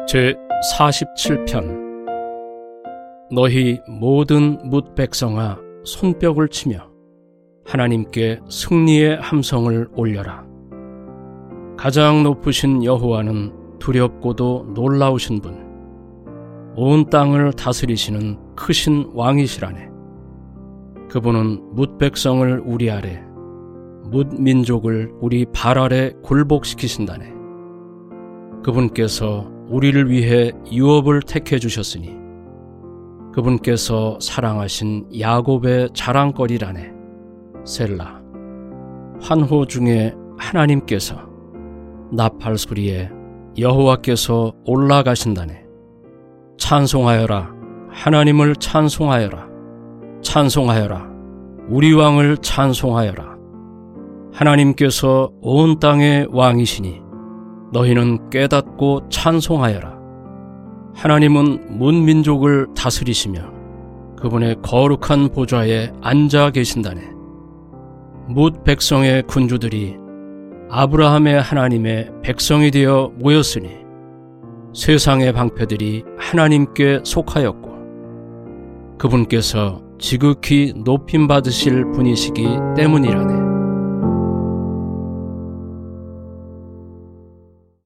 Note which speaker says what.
Speaker 1: 제47편. 너희 모든 뭇 백성아 손뼉을 치며 하나님께 승리의 함성을 올려라. 가장 높으신 여호와는 두렵고도 놀라우신 분, 온 땅을 다스리시는 크신 왕이시라네. 그분은 뭇 백성을 우리 아래, 뭇 민족을 우리 발 아래 굴복시키신다네. 그분께서 우리를 위해 유업을 택해 주셨으니 그분께서 사랑하신 야곱의 자랑거리라네. 셀라. 환호 중에 하나님께서, 나팔 소리에 여호와께서 올라가신다네. 찬송하여라. 하나님을 찬송하여라. 찬송하여라. 우리 왕을 찬송하여라. 하나님께서 온 땅의 왕이시니 너희는 깨닫고 찬송하여라. 하나님은 문민족을 다스리시며 그분의 거룩한 보좌에 앉아 계신다네. 뭇 백성의 군주들이 아브라함의 하나님의 백성이 되어 모였으니 세상의 방패들이 하나님께 속하였고 그분께서 지극히 높임 받으실 분이시기 때문이라네.